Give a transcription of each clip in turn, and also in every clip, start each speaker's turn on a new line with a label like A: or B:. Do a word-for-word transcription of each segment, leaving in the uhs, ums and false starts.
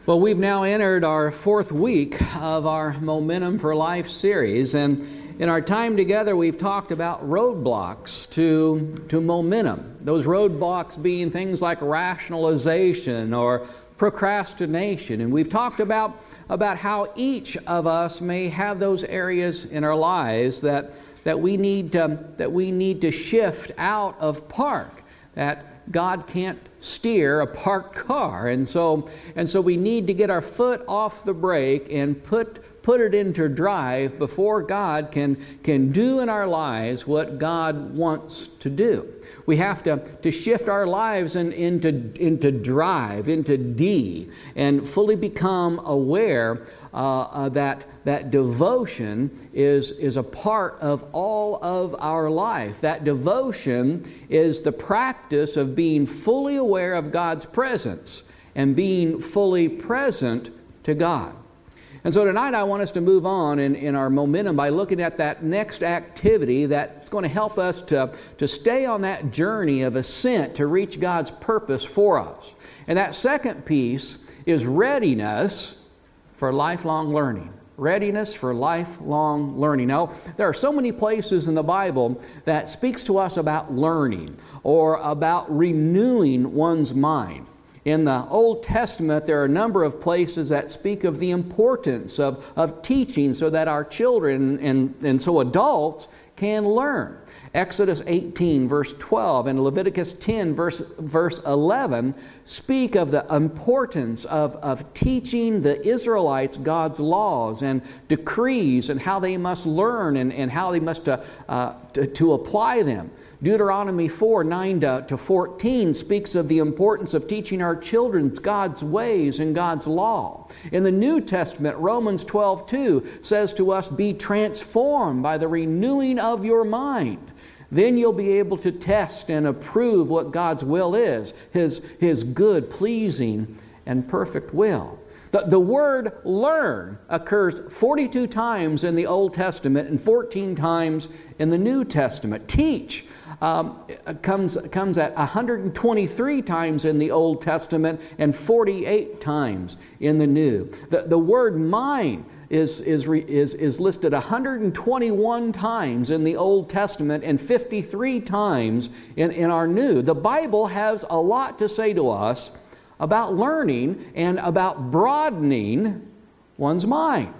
A: Well, we've now entered our fourth week of our Momentum for Life series, and in our time together we've talked about roadblocks to, to momentum. Those roadblocks being things like rationalization or procrastination, and we've talked about, about how each of us may have those areas in our lives that, that, we need to, that we need to shift out of park, that God can't steer a parked car, and so and so we need to get our foot off the brake and put put it into drive before God can can do in our lives what God wants to do. We have to, to shift our lives in, into into drive, into D, and fully become aware uh, uh, that that devotion is is a part of all of our life. That devotion is the practice of being fully aware of God's presence and being fully present to God. And so tonight I want us to move on in, in our momentum by looking at that next activity that's going to help us to, to stay on that journey of ascent to reach God's purpose for us. And that second piece is readiness for lifelong learning. Readiness for lifelong learning. Now, there are so many places in the Bible that speaks to us about learning or about renewing one's mind. In the Old Testament, there are a number of places that speak of the importance of, of teaching so that our children and, and so adults can learn. Exodus eighteen, verse twelve, and Leviticus ten, verse, verse eleven, speak of the importance of, of teaching the Israelites God's laws and decrees and how they must learn and, and how they must uh, uh, to, to apply them. Deuteronomy four, nine to fourteen speaks of the importance of teaching our children God's ways and God's law. In the New Testament, Romans twelve, two says to us, "Be transformed by the renewing of your mind. Then you'll be able to test and approve what God's will is, His, His good, pleasing, and perfect will." The, the word learn occurs forty-two times in the Old Testament and fourteen times in the New Testament. Teach um, comes, comes at one hundred twenty-three times in the Old Testament and forty-eight times in the New. The, the word mind is, is, is, is listed one hundred twenty-one times in the Old Testament and fifty-three times in, in our New. The Bible has a lot to say to us about learning and about broadening one's mind.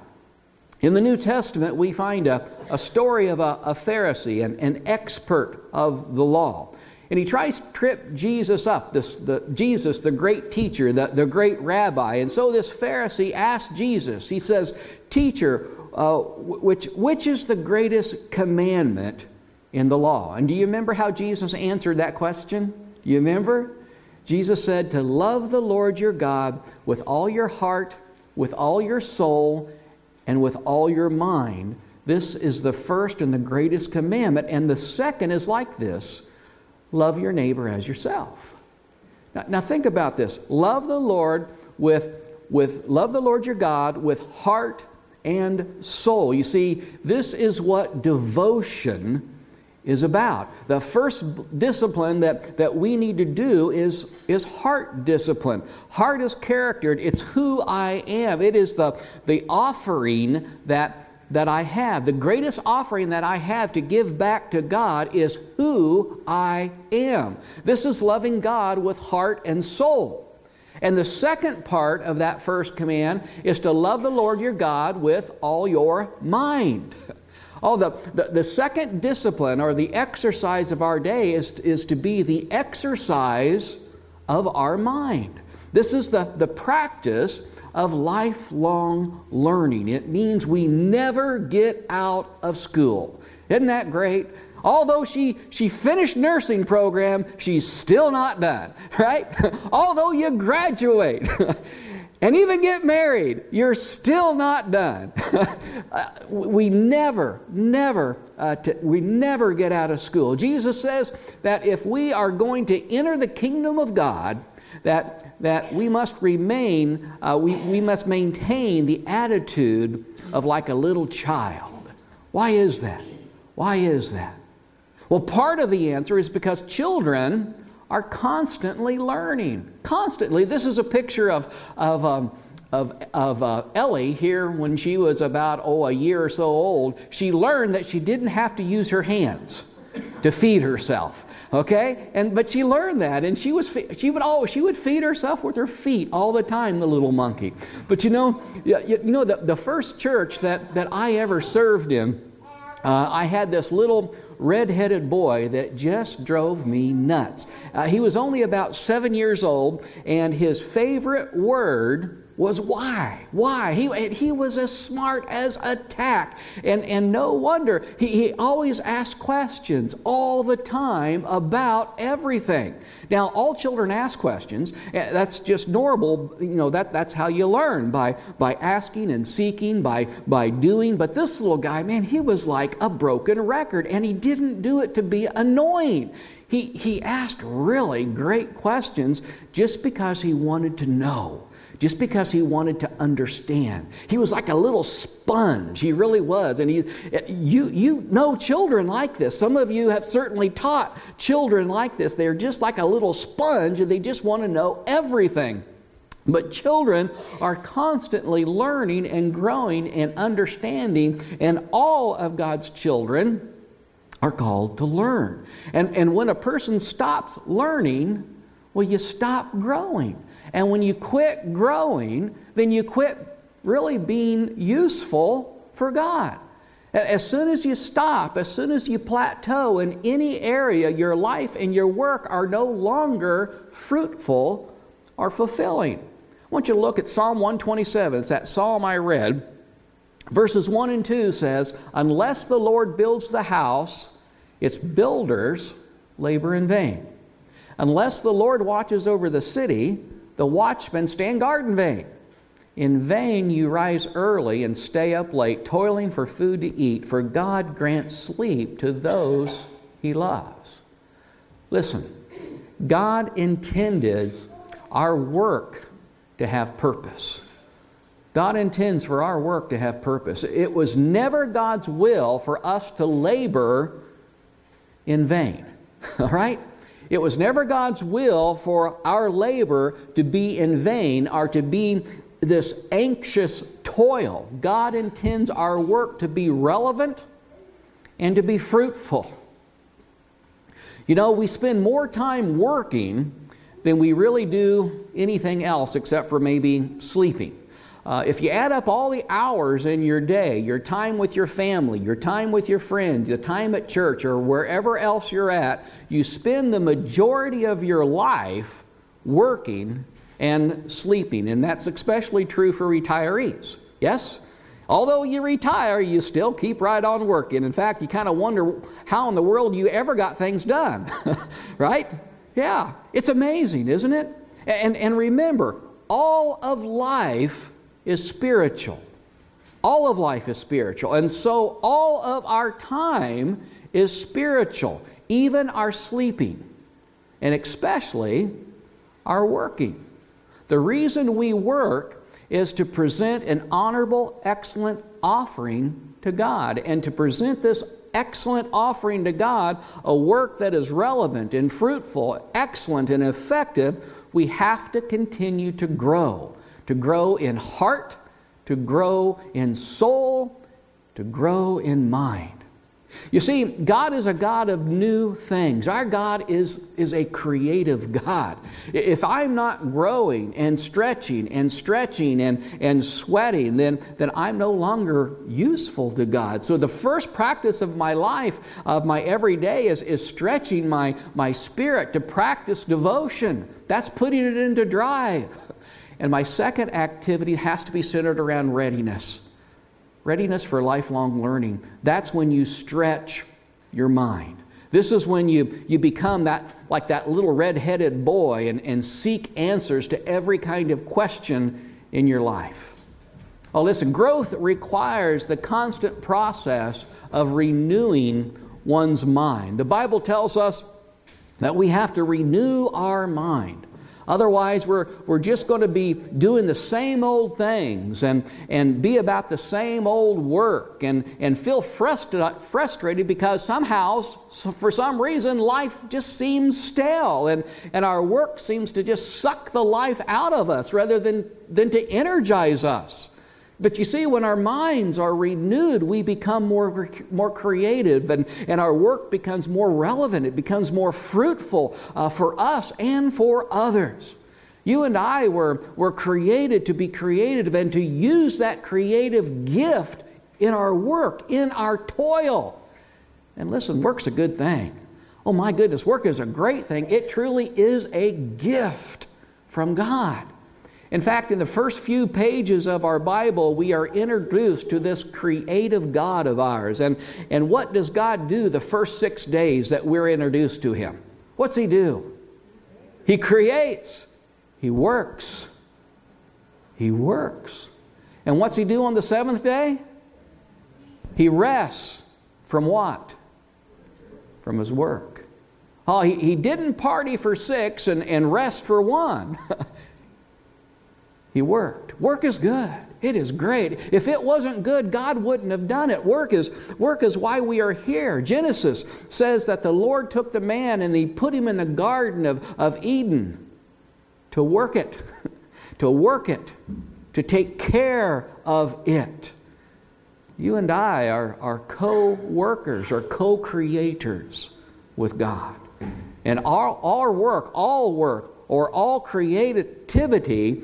A: In the New Testament, we find a, a story of a, a Pharisee, an, an expert of the law. And he tries to trip Jesus up, this, the, Jesus, the great teacher, the, the great rabbi. And so this Pharisee asks Jesus, he says, "Teacher, uh, which, which is the greatest commandment in the law?" And do you remember how Jesus answered that question? Do you remember? Jesus said to love the Lord your God with all your heart, with all your soul, and with all your mind. This is the first and the greatest commandment. And the second is like this: love your neighbor as yourself. Now, now think about this. Love the Lord with, with love the Lord your God with heart and soul. You see, this is what devotion is about. The first discipline that, that we need to do is, is heart discipline. Heart is charactered. It's who I am. It is the, the offering that, that I have. The greatest offering that I have to give back to God is who I am. This is loving God with heart and soul. And the second part of that first command is to love the Lord your God with all your mind. Oh, the, the, the second discipline or the exercise of our day is, is to be the exercise of our mind. This is the, the practice of lifelong learning. It means we never get out of school. Isn't that great? Although she, she finished nursing program, she's still not done, right? Although you graduate and even get married, you're still not done. we never, never, uh, t- we never get out of school. Jesus says that if we are going to enter the kingdom of God, that that we must remain, uh, we, we must maintain the attitude of like a little child. Why is that? Why is that? Well, part of the answer is because children are constantly learning. Constantly. This is a picture of, of um, of, of uh, Ellie here when she was about, oh, a year or so old, she learned that she didn't have to use her hands to feed herself. Okay, and but she learned that, and she was she would always she would feed herself with her feet all the time, the little monkey. But you know, you, you know the the first church that that I ever served in, uh, I had this little red-headed boy that just drove me nuts. Uh, he was only about seven years old, and his favorite word was why. Why? He he was as smart as a tack. And, and no wonder. He, he always asked questions all the time about everything. Now, all children ask questions. That's just normal. You know, that, that's how you learn, by, by asking and seeking, by, by doing. But this little guy, man, he was like a broken record, and he didn't do it to be annoying. He, he asked really great questions just because he wanted to know. Just because he wanted to understand. He was like a little sponge. He really was. And he, you, you know children like this. Some of you have certainly taught children like this. They're just like a little sponge, and they just want to know everything. But children are constantly learning and growing and understanding, and all of God's children are called to learn. And, and when a person stops learning, well, you stop growing. And when you quit growing, then you quit really being useful for God. As soon as you stop, as soon as you plateau in any area, your life and your work are no longer fruitful or fulfilling. I want you to look at Psalm one twenty-seven. It's that psalm I read. Verses one and two says, "Unless the Lord builds the house, its builders labor in vain. Unless the Lord watches over the city, the watchmen stand guard in vain. In vain you rise early and stay up late, toiling for food to eat, for God grants sleep to those He loves." Listen, God intended our work to have purpose. God intends for our work to have purpose. It was never God's will for us to labor in vain. All right? It was never God's will for our labor to be in vain or to be this anxious toil. God intends our work to be relevant and to be fruitful. You know, we spend more time working than we really do anything else except for maybe sleeping. Uh, if you add up all the hours in your day, your time with your family, your time with your friends, the time at church, or wherever else you're at, you spend the majority of your life working and sleeping. And that's especially true for retirees. Yes? Although you retire, you still keep right on working. In fact, you kind of wonder how in the world you ever got things done. Right? Yeah. It's amazing, isn't it? And, and remember, all of life is spiritual. All of life is spiritual. And so all of our time is spiritual. Even our sleeping. And especially our working. The reason we work is to present an honorable, excellent offering to God. And to present this excellent offering to God, a work that is relevant and fruitful, excellent and effective, we have to continue to grow. To grow in heart, to grow in soul, to grow in mind. You see, God is a God of new things. Our God is, is a creative God. If I'm not growing and stretching and stretching and, and sweating, then, then I'm no longer useful to God. So the first practice of my life, of my everyday, is, is stretching my, my spirit to practice devotion. That's putting it into drive. And my second activity has to be centered around readiness. Readiness for lifelong learning. That's when you stretch your mind. This is when you, you become that like that little red-headed boy and, and seek answers to every kind of question in your life. Oh, listen, growth requires the constant process of renewing one's mind. The Bible tells us that we have to renew our mind. Otherwise, we're, we're just going to be doing the same old things and, and be about the same old work and, and feel frustra- frustrated because somehow, for some reason, life just seems stale and, and our work seems to just suck the life out of us rather than, than to energize us. But you see, when our minds are renewed, we become more, more creative and, and our work becomes more relevant. It becomes more fruitful uh, for us and for others. You and I were, were created to be creative and to use that creative gift in our work, in our toil. And listen, work's a good thing. Oh my goodness, work is a great thing. It truly is a gift from God. In fact, in the first few pages of our Bible, we are introduced to this creative God of ours. And, and what does God do the first six days that we're introduced to Him? What's He do? He creates. He works. He works. And what's He do on the seventh day? He rests. From what? From His work. Oh, He, he didn't party for six and, and rest for one. He worked. Work is good. It is great. If it wasn't good, God wouldn't have done it. Work is, work is why we are here. Genesis says that the Lord took the man and He put him in the Garden of, of Eden to work it, to work it, to take care of it. You and I are, are co-workers or co-creators with God. And our, our work, all work, or all creativity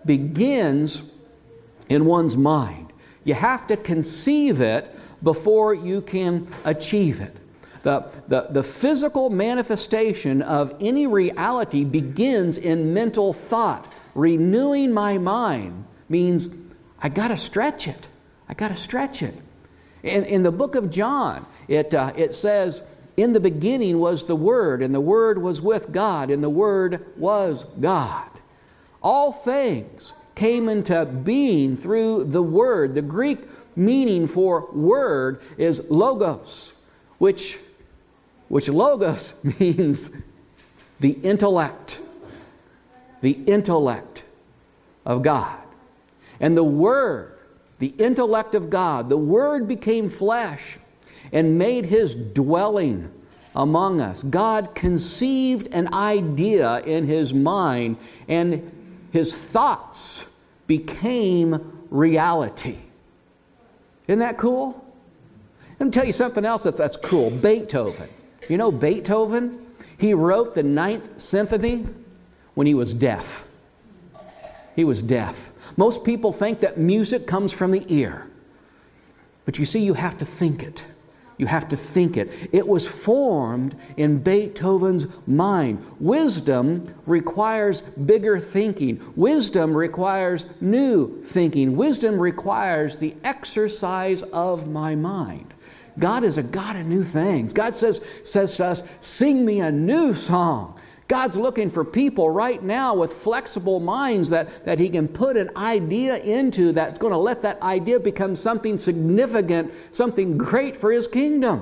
A: begins in one's mind. You have to conceive it before you can achieve it. The, the, the physical manifestation of any reality begins in mental thought. Renewing my mind means I got to stretch it. I got to stretch it. In, in the book of John, it, uh, it says, in the beginning was the Word, and the Word was with God, and the Word was God. All things came into being through the Word. The Greek meaning for word is logos, which, which logos means the intellect. The intellect of God. And the Word, the intellect of God, the Word became flesh and made His dwelling among us. God conceived an idea in His mind, and His thoughts became reality. Isn't that cool? Let me tell you something else that's, that's cool. Beethoven. You know Beethoven? He wrote the Ninth Symphony when he was deaf. He was deaf. Most people think that music comes from the ear. But you see, you have to think it. You have to think it. It was formed in Beethoven's mind. Wisdom requires bigger thinking. Wisdom requires new thinking. Wisdom requires the exercise of my mind. God is a God of new things. God says, says to us, sing me a new song. God's looking for people right now with flexible minds that, that He can put an idea into that's going to let that idea become something significant, something great for His kingdom.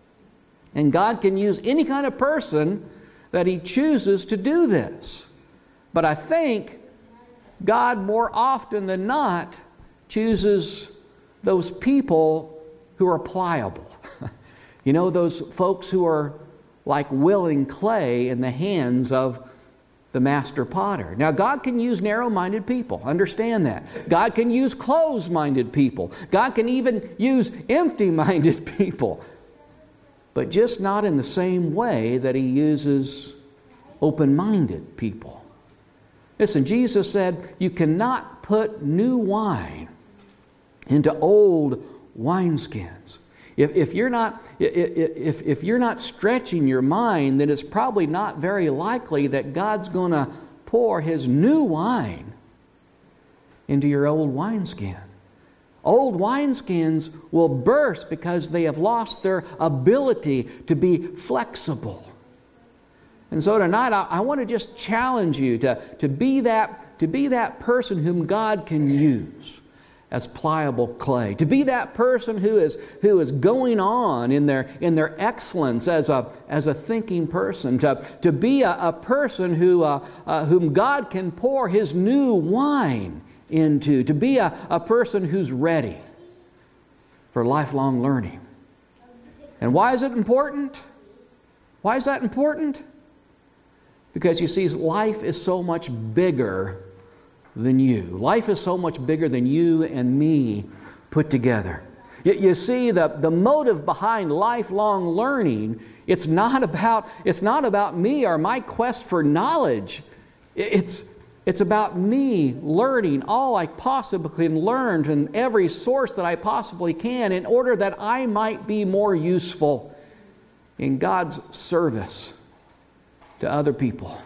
A: And God can use any kind of person that He chooses to do this. But I think God more often than not chooses those people who are pliable. You know, those folks who are like willing clay in the hands of the master potter. Now, God can use narrow-minded people. Understand that. God can use closed-minded people. God can even use empty-minded people. But just not in the same way that He uses open-minded people. Listen, Jesus said, you cannot put new wine into old wineskins. If, if you're not if, if you're not stretching your mind, then it's probably not very likely that God's going to pour His new wine into your old wineskin. Old wineskins will burst because they have lost their ability to be flexible. And so tonight I, I want to just challenge you to, to be that to be that person whom God can use. as pliable clay. To be that person who is who is going on in their in their excellence as a as a thinking person. To to be a, a person who uh, uh, whom God can pour His new wine into. To be a, a person who's ready for lifelong learning. And why is it important? Why is that important? Because you see, life is so much bigger than you. Life is so much bigger than you and me put together. You, you see, the, the motive behind lifelong learning, it's not about it's not about me or my quest for knowledge. It's it's about me learning all I possibly can learn from every source that I possibly can in order that I might be more useful in God's service to other people.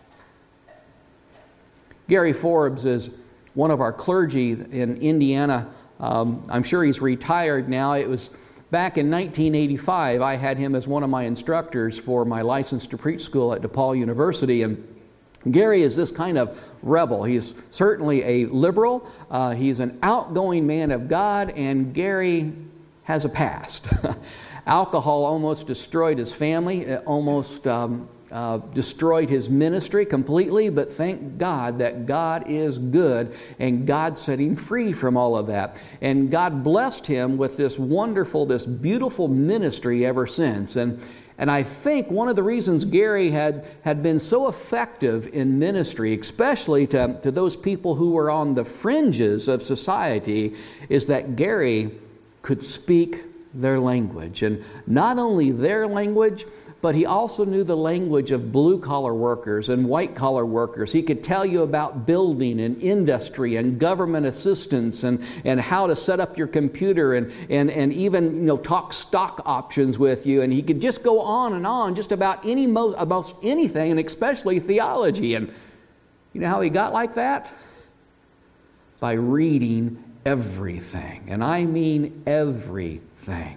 A: Gary Forbes is one of our clergy in Indiana. Um, I'm sure he's retired now. It was back in nineteen eighty-five. I had him as one of my instructors for my license to preach school at DePaul University. And Gary is this kind of rebel. He's certainly a liberal. Uh, he's an outgoing man of God, and Gary has a past. Alcohol almost destroyed his family. It almost um, uh, destroyed his ministry completely, but thank God that God is good, and God set him free from all of that. And God blessed him with this wonderful, this beautiful ministry ever since. And And I think one of the reasons Gary had, had been so effective in ministry, especially to, to those people who were on the fringes of society, is that Gary could speak their language. And not only their language, but he also knew the language of blue-collar workers and white-collar workers. He could tell you about building and industry and government assistance and, and how to set up your computer and, and, and even you know talk stock options with you. And he could just go on and on just about any mo- about anything, and especially theology. And you know how he got like that? By reading everything. And I mean everything.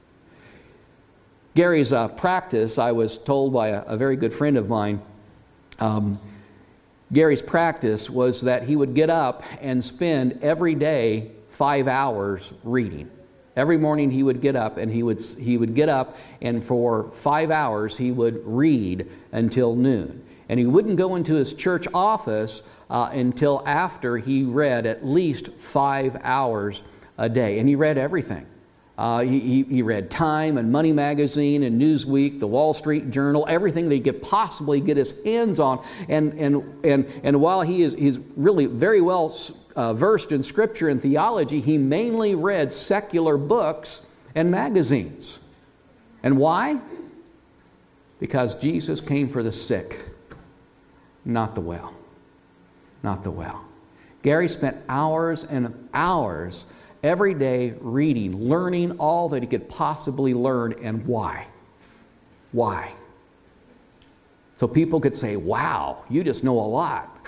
A: Gary's uh, practice, I was told by a, a very good friend of mine, um, Gary's practice was that he would get up and spend every day five hours reading. Every morning he would get up and he would he would get up and for five hours he would read until noon. And he wouldn't go into his church office uh, until after he read at least five hours a day. And he read everything. Uh, he, he, he read Time and Money Magazine and Newsweek, the Wall Street Journal, everything that he could possibly get his hands on. And and and and while he is he's really very well uh, versed in Scripture and theology, he mainly read secular books and magazines. And why? Because Jesus came for the sick, not the well. Not the well. Gary spent hours and hours every day reading, learning all that he could possibly learn. And why? Why? So people could say, wow, you just know a lot.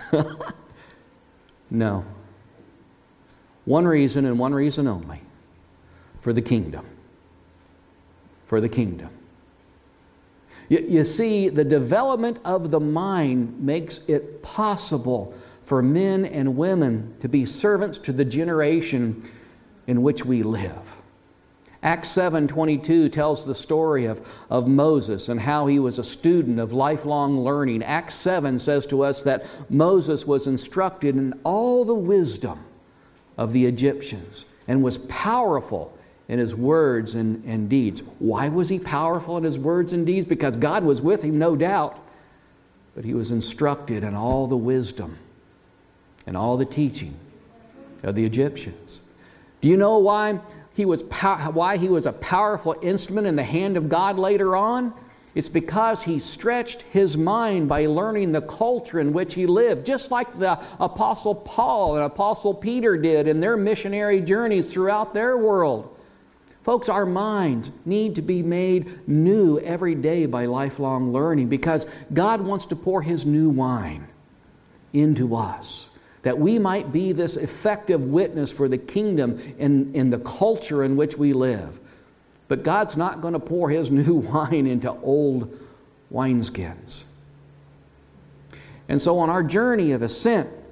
A: No. One reason and one reason only. For the kingdom. For the kingdom. You, you see, the development of the mind makes it possible for men and women to be servants to the generation in which we live. Acts seven twenty-two tells the story of, of Moses and how he was a student of lifelong learning. Acts seven says to us that Moses was instructed in all the wisdom of the Egyptians and was powerful in his words and, and deeds. Why was he powerful in his words and deeds? Because God was with him, no doubt. But he was instructed in all the wisdom and all the teaching of the Egyptians. Do you know why he was pow- why he was a powerful instrument in the hand of God later on? It's because he stretched his mind by learning the culture in which he lived, just like the Apostle Paul and Apostle Peter did in their missionary journeys throughout their world. Folks, our minds need to be made new every day by lifelong learning because God wants to pour His new wine into us, that we might be this effective witness for the kingdom in, in the culture in which we live. But God's not going to pour His new wine into old wineskins. And so on our journey of ascent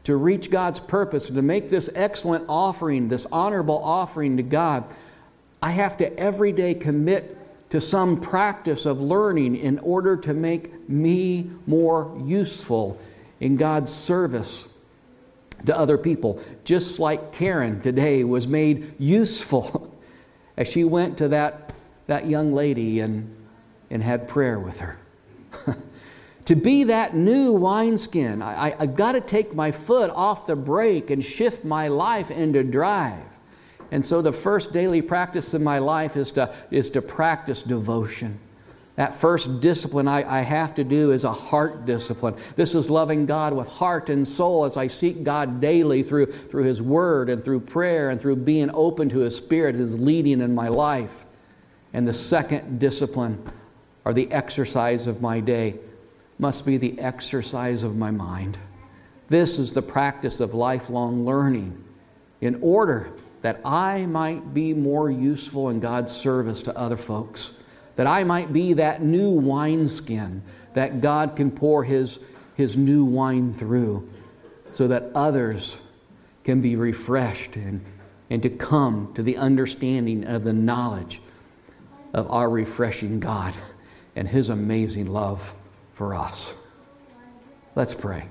A: to reach God's purpose, to make this excellent offering, this honorable offering to God, I have to every day commit to some practice of learning in order to make me more useful in God's service to other people. Just like Karen today was made useful as she went to that, that young lady and, and had prayer with her. To be that new wineskin, I, I, I've got to take my foot off the brake and shift my life into drive. And so the first daily practice in my life is to, is to practice devotion. That first discipline I, I have to do is a heart discipline. This is loving God with heart and soul as I seek God daily through, through His Word and through prayer and through being open to His Spirit, His leading in my life. And the second discipline, or the exercise of my day, must be the exercise of my mind. This is the practice of lifelong learning in order that I might be more useful in God's service to other folks, that I might be that new wineskin that God can pour His, His new wine through, so that others can be refreshed and, and to come to the understanding of the knowledge of our refreshing God and His amazing love for us. Let's pray.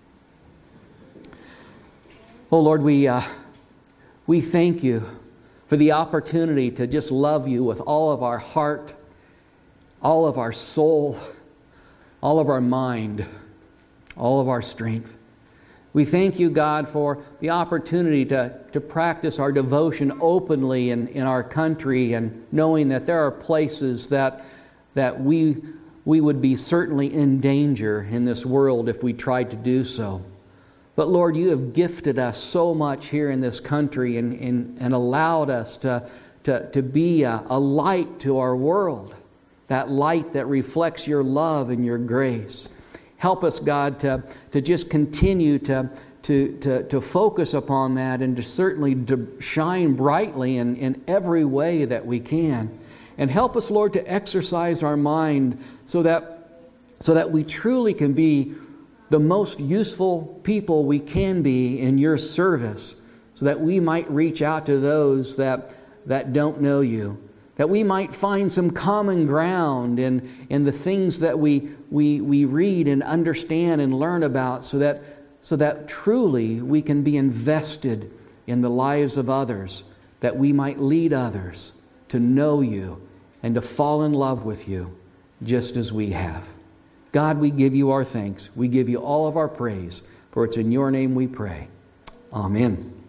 A: Oh Lord, we uh, we thank You for the opportunity to just love You with all of our heart, all of our soul, all of our mind, all of our strength. We thank You, God, for the opportunity to, to practice our devotion openly in, in our country, and knowing that there are places that that we we would be certainly in danger in this world if we tried to do so. But Lord, You have gifted us so much here in this country and, and, and allowed us to, to, to be a, a light to our world, that light that reflects Your love and Your grace. Help us, God, to, to just continue to, to, to, to focus upon that and to certainly to shine brightly in, in every way that we can. And help us, Lord, to exercise our mind so that, so that we truly can be the most useful people we can be in Your service, so that we might reach out to those that, that don't know You, that we might find some common ground in, in the things that we, we, we read and understand and learn about, so that, so that truly we can be invested in the lives of others, that we might lead others to know You and to fall in love with You just as we have. God, we give You our thanks. We give You all of our praise, for it's in Your name we pray. Amen.